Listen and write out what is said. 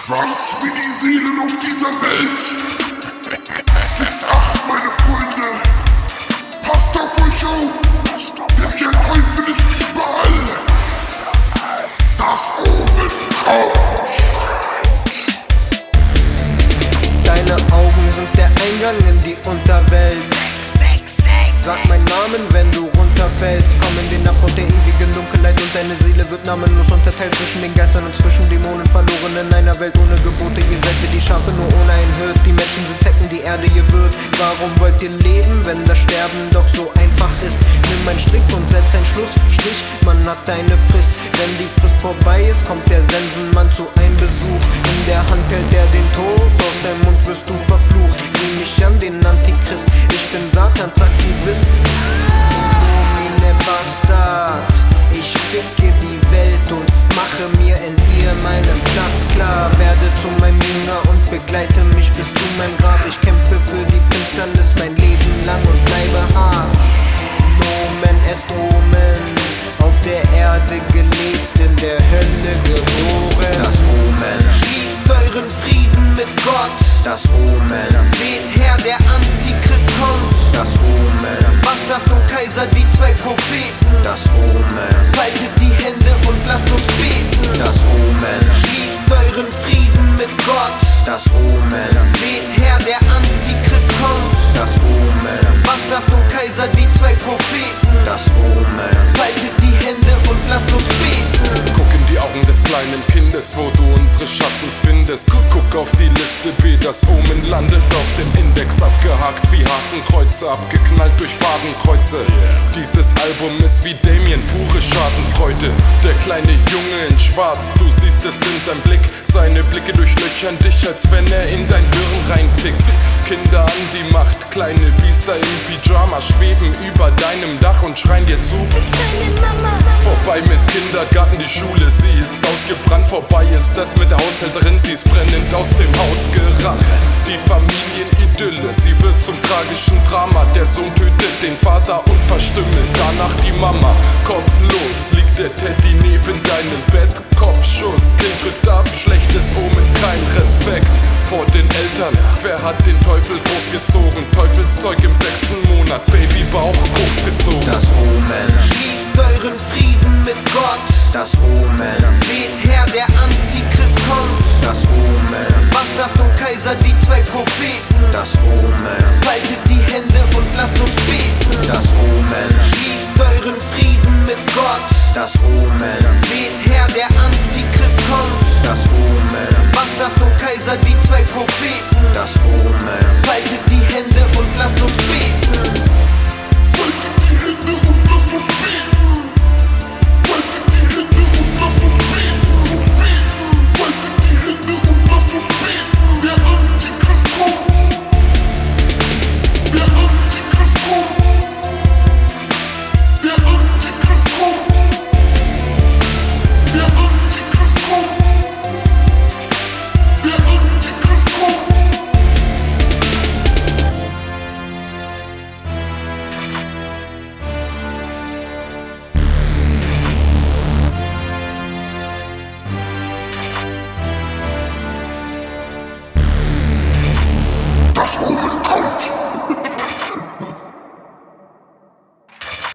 Schwarz wie die Seelen auf dieser Welt. Gebt Acht, meine Freunde. Passt auf euch auf. Denn der Teufel ist überall. Das Omen kommt. Deine Augen sind der Eingang in die Unterwelt. Sag meinen Namen, wenn du runterfällst. Komm in den Abgrund der ewigen Dunkelheit und deine Seele wird namenlos unterteilt zwischen den Geistern und zwischen Dämonen, verloren in einer Welt ohne Gebote. Ihr seid wie die Schafe, nur ohne ein Hirt. Die Menschen sind Zecken, die Erde ihr wird. Warum wollt ihr leben, wenn das Sterben doch so einfach ist? Nimm einen Strick und setz einen Schlussstrich, man hat deine Frist. Wenn die Frist vorbei ist, kommt der Sensenmann zu einem Besuch. In der Hand hält er den Tod, aus seinem Mund wirst du verflucht. Sieh mich an, den Antichrist, ich bin Satans Aktivist. Illumine Bastard, ich ficke die Welt und mache mir in ihr meinen Platz klar. Werde zu meinem Jünger und begleite mich bis zu meinem Grab. Ich kämpfe für die Finsternis mein Leben lang und bleibe hart. Nomen est Omen, auf der Erde gelebt, in der Hölle geboren. Das Omen schließt euren Frieden mit Gott. Das Omen seht her, der Antichrist kommt. Das Omen Bastard und Kaiser, die zwei Propheten. Das Omen faltet die Hände und lasst uns beten. Das Omen schließt euren Frieden mit Gott. Das Omen seht her, der Antichrist kommt. Das Omen Bastard und Kaiser, die zwei Propheten. Das Omen faltet die Hände und lasst uns beten. Guck in die Augen des kleinen Kindes, wo du unsere Schatten findest. Guck auf die Liste B, das Omen landet auf dem Index. Abgehakt wie Hakenkreuze, abgeknallt durch Fadenkreuze. Dieses Album ist wie Damien, pure Schadenfreude. Der kleine Junge in Schwarz, du siehst es in seinem Blick. Seine Blicke durchlöchern dich, als wenn er in dein Hirn reinfickt. Kinder an die Macht, kleine Biester im Pyjama schweben über deinem Dach und schreien dir zu. Vorbei mit Kindergarten, die Schule, sie ist ausgebrannt. Vorbei ist das mit der Haushälterin, sie ist brennend aus dem Haus gerannt. Die Familienidylle, sie wird zum tragischen Drama. Der Sohn tötet den Vater und verstümmelt danach die Mama. Kopflos liegt der Teddy neben deinem Bett. Kopfschuss, Kind tritt ab, schlechtes Omen, kein Respekt vor den Eltern. Wer hat den Teufel großgezogen? Teufelszeug im 6. Monat, Babybauch, Koks gezogen. Das Omen schließt euren Frieden mit Gott. Das Omen seht her, der Antichrist kommt. Das Omen Bastard und Kaiser, die zwei Propheten. Das Omen faltet die Hände und lasst uns beten. Das Omen schließt euren Frieden mit Gott. Das Omen seht her, der Antichrist kommt. Das Omen Bastard und Kaiser, die